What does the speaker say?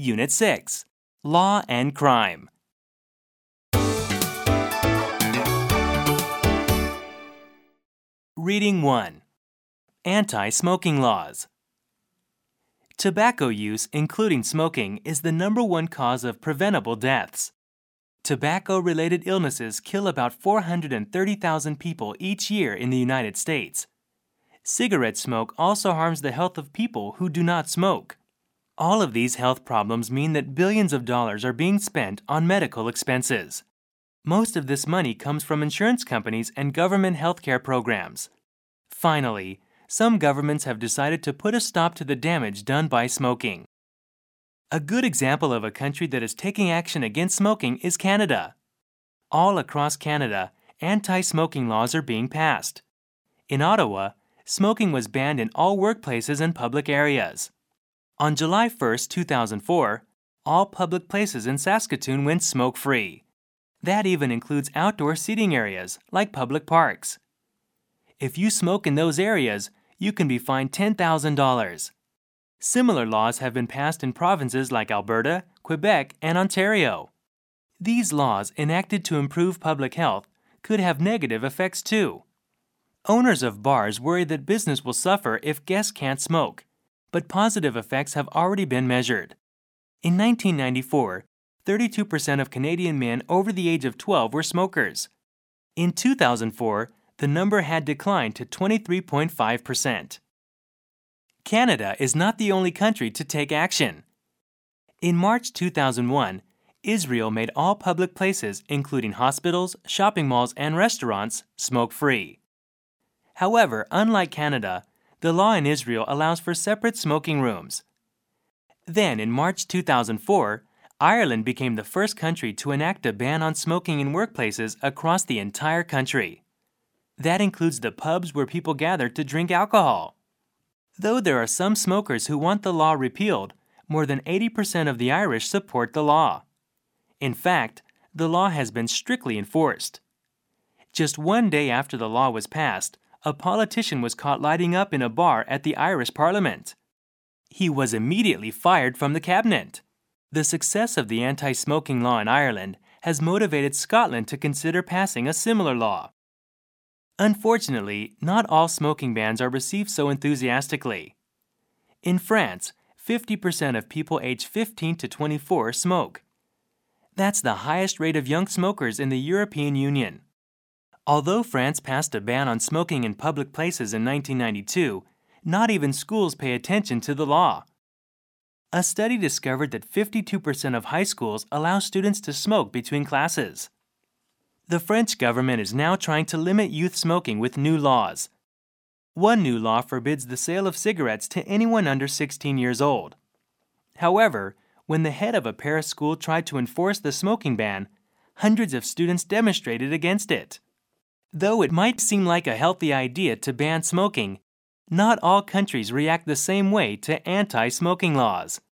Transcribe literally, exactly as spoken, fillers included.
Unit six, Law and Crime. Reading one. Anti-smoking laws. Tobacco use, including smoking, is the number one cause of preventable deaths. Tobacco-related illnesses kill about four hundred thirty thousand people each year in the United States. Cigarette smoke also harms the health of people who do not smoke. All of these health problems mean that billions of dollars are being spent on medical expenses. Most of this money comes from insurance companies and government healthcare programs. Finally, some governments have decided to put a stop to the damage done by smoking. A good example of a country that is taking action against smoking is Canada. All across Canada, anti-smoking laws are being passed. In Ottawa, smoking was banned in all workplaces and public areas. On July first, two thousand four, all public places in Saskatoon went smoke-free. That even includes outdoor seating areas, like public parks. If you smoke in those areas, you can be fined ten thousand dollars. Similar laws have been passed in provinces like Alberta, Quebec, and Ontario. These laws, enacted to improve public health, could have negative effects too. Owners of bars worry that business will suffer if guests can't smoke, but positive effects have already been measured. In nineteen ninety-four, thirty-two percent of Canadian men over the age of twelve were smokers. In two thousand four, the number had declined to twenty-three point five percent. Canada is not the only country to take action. In March two thousand one, Israel made all public places, including hospitals, shopping malls, and restaurants, smoke-free. However, unlike Canada, the law in Israel allows for separate smoking rooms. Then, in March two thousand four, Ireland became the first country to enact a ban on smoking in workplaces across the entire country. That includes the pubs where people gather to drink alcohol. Though there are some smokers who want the law repealed, more than eighty percent of the Irish support the law. In fact, the law has been strictly enforced. Just one day after the law was passed, a politician was caught lighting up in a bar at the Irish Parliament. He was immediately fired from the cabinet. The success of the anti-smoking law in Ireland has motivated Scotland to consider passing a similar law. Unfortunately, not all smoking bans are received so enthusiastically. In France, fifty percent of people aged fifteen to twenty-four smoke. That's the highest rate of young smokers in the European Union. Although France passed a ban on smoking in public places in nineteen ninety-two, not even schools pay attention to the law. A study discovered that fifty-two percent of high schools allow students to smoke between classes. The French government is now trying to limit youth smoking with new laws. One new law forbids the sale of cigarettes to anyone under sixteen years old. However, when the head of a Paris school tried to enforce the smoking ban, hundreds of students demonstrated against it. Though it might seem like a healthy idea to ban smoking, not all countries react the same way to anti-smoking laws.